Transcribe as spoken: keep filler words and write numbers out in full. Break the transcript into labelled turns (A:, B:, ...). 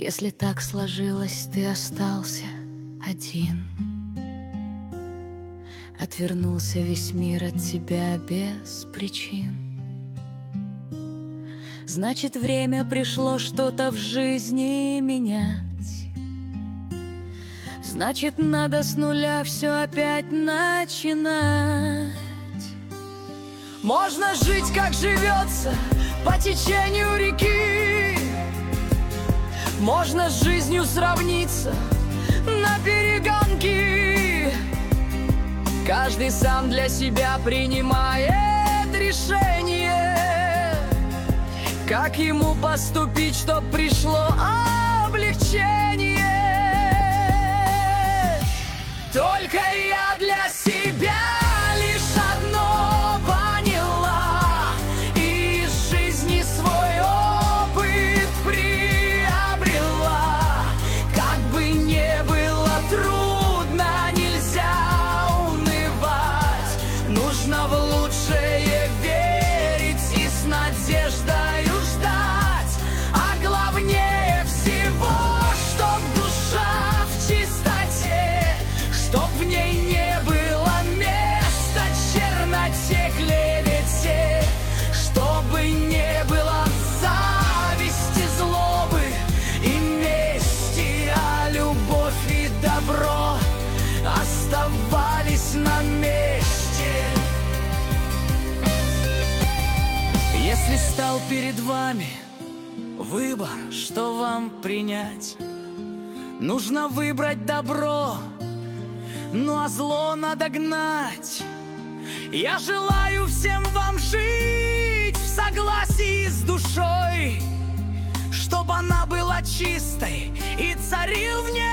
A: Если так сложилось, ты остался один. Отвернулся весь мир от тебя без причин. Значит, время пришло что-то в жизни менять. Значит, надо с нуля все опять начинать. Можно жить, как живется, по течению реки. Можно с жизнью сравниться на перегонки. Каждый сам для себя принимает решение, как ему поступить, чтоб пришло облегчение. Только я для себя лишь одно поняла, и из жизни свой опыт приобрела. Как бы не было трудно, нельзя унывать. Нужно в лучшее верить и с надеждою ждать. А главнее всего, чтоб душа в чистоте, чтоб в ней не было места черноте, клевете, чтобы не было зависти, злобы и мести, а любовь и добро оставались на месте. Если стал перед вами выбор, что вам принять, нужно выбрать добро, ну а зло надо гнать. Я желаю всем вам жить в согласии с душой, чтобы она была чистой и царил в ней